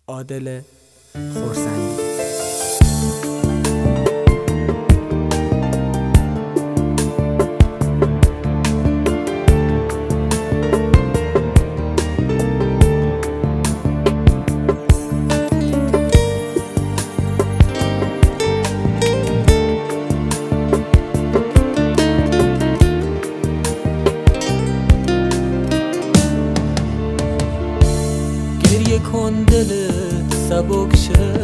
عادل خرسندی. گریه کن دلت سبک شه،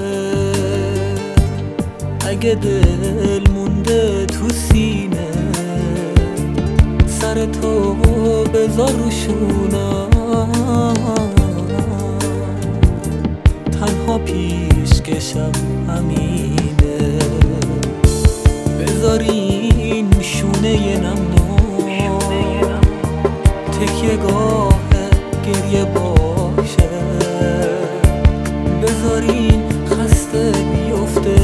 اگه دل مونده تو سینه سر تو بذار رو شونم، تنها پیشکشم همینه. بذار این شونه نمنو تکیه گاه گریه باشه، بذار این خسته بیفته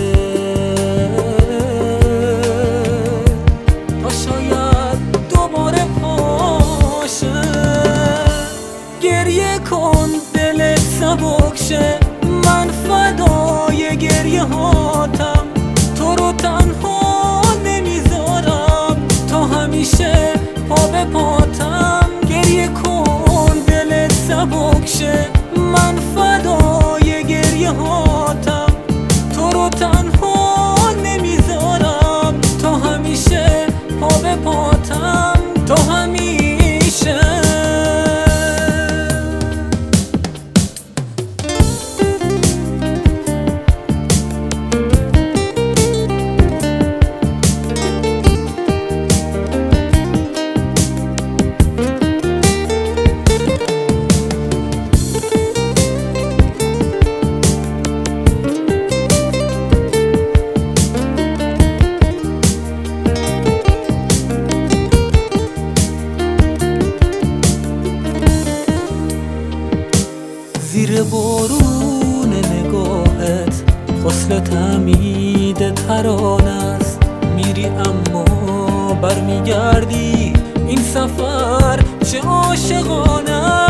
تا شاید دوباره پاشه. گریه کن دلت سبک شه، من فدای گریه هاتم، تو رو تنها نمیذارم، تا همیشه پا به پاتم. گریه کن دلت سبک شه، من فدای گریه هاتم، تو رو تنها نمیذارم، تا همیشه پا به پاتم، تا همیشه. زیر بارون نگاهت خسل تمید ترانه است، میری اما برمیگردی، این سفر چه عاشقانه